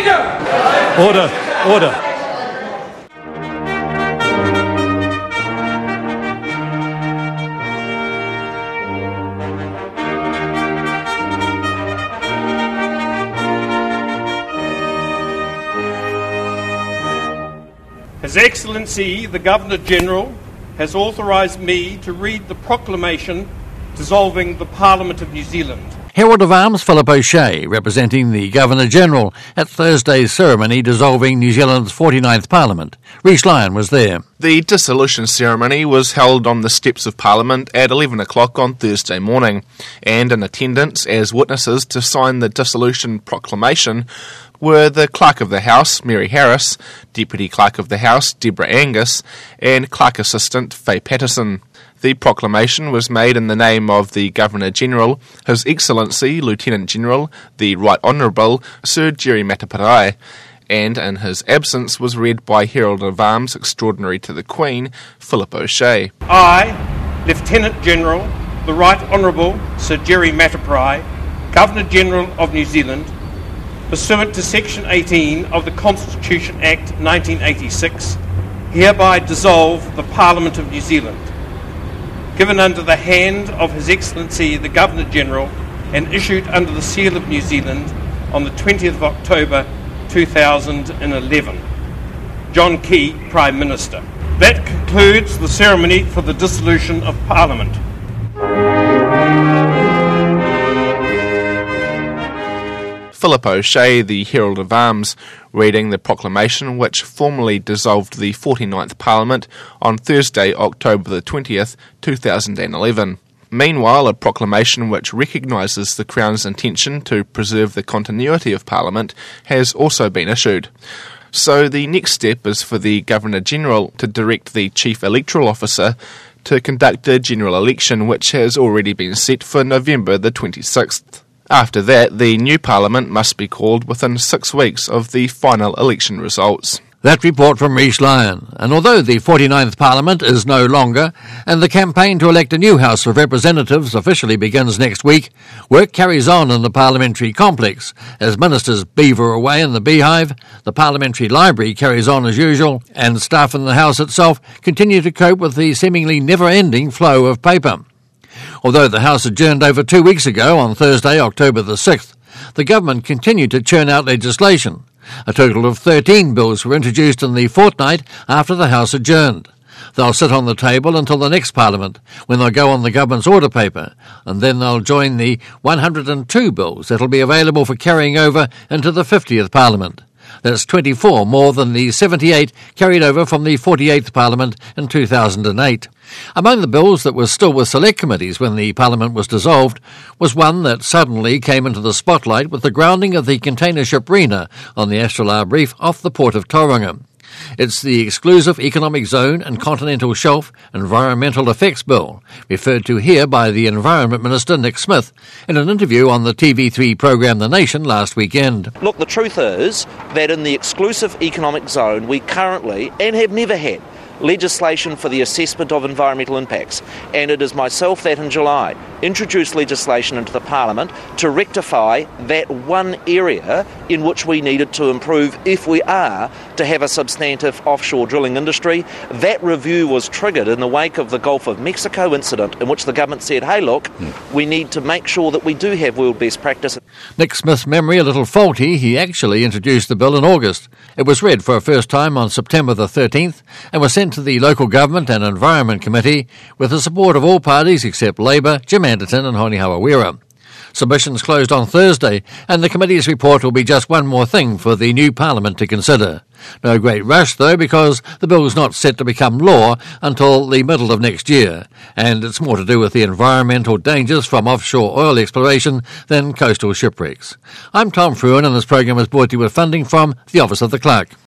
Speaker! Order. His Excellency, the Governor-General, has authorised me to read the proclamation dissolving the Parliament of New Zealand. Herald of Arms Philip O'Shea, representing the Governor-General at Thursday's ceremony dissolving New Zealand's 49th Parliament. Rhys Lyon was there. The dissolution ceremony was held on the steps of Parliament at 11 o'clock on Thursday morning, and in attendance as witnesses to sign the dissolution proclamation were the Clerk of the House, Mary Harris, Deputy Clerk of the House, Deborah Angus, and Clerk Assistant, Faye Patterson. The proclamation was made in the name of the Governor-General, His Excellency Lieutenant-General, the Right Honourable Sir Jerry Mataparai, and in his absence was read by Herald of Arms Extraordinary to the Queen, Philip O'Shea. I, Lieutenant-General, the Right Honourable Sir Jerry Mataparai, Governor-General of New Zealand, pursuant to Section 18 of the Constitution Act 1986, hereby dissolve the Parliament of New Zealand, given under the hand of His Excellency the Governor-General and issued under the seal of New Zealand on the 20th of October 2011. John Key, Prime Minister. That concludes the ceremony for the dissolution of Parliament. Philip O'Shea, the Herald of Arms, reading the proclamation which formally dissolved the 49th Parliament on Thursday, October the 20th, 2011. Meanwhile, a proclamation which recognises the Crown's intention to preserve the continuity of Parliament has also been issued. So the next step is for the Governor-General to direct the Chief Electoral Officer to conduct a general election which has already been set for November the 26th. After that, the new Parliament must be called within 6 weeks of the final election results. That report from Rhys Lyon. And although the 49th Parliament is no longer, and the campaign to elect a new House of Representatives officially begins next week, work carries on in the parliamentary complex as ministers beaver away in the beehive, the parliamentary library carries on as usual, and staff in the House itself continue to cope with the seemingly never-ending flow of paper. Although the House adjourned over 2 weeks ago on Thursday, October the 6th, the government continued to churn out legislation. A total of 13 bills were introduced in the fortnight after the House adjourned. They'll sit on the table until the next Parliament, when they'll go on the government's order paper, and then they'll join the 102 bills that'll be available for carrying over into the 50th Parliament. That's 24 more than the 78 carried over from the 48th Parliament in 2008. Among the bills that were still with select committees when the Parliament was dissolved was one that suddenly came into the spotlight with the grounding of the container ship Rena on the Astrolabe Reef off the port of Tauranga. It's the Exclusive Economic Zone and Continental Shelf Environmental Effects Bill, referred to here by the Environment Minister Nick Smith in an interview on the TV3 programme The Nation last weekend. Look, the truth is that in the Exclusive Economic Zone we currently, and have never had, legislation for the assessment of environmental impacts, and it is myself that in July introduced legislation into the Parliament to rectify that one area in which we needed to improve if we are to have a substantive offshore drilling industry. That review was triggered in the wake of the Gulf of Mexico incident, in which the government said, hey look, we need to make sure that we do have world best practice. Nick Smith's memory a little faulty. He actually introduced the bill in August. It was read for a first time on September the 13th and was sent to the Local Government and Environment Committee with the support of all parties except Labour, Jim Anderton and Honi Hawawira. Submissions closed on Thursday, and the committee's report will be just one more thing for the new Parliament to consider. No great rush, though, because the bill's not set to become law until the middle of next year, and it's more to do with the environmental dangers from offshore oil exploration than coastal shipwrecks. I'm Tom Fruin, and this program is brought to you with funding from the Office of the Clerk.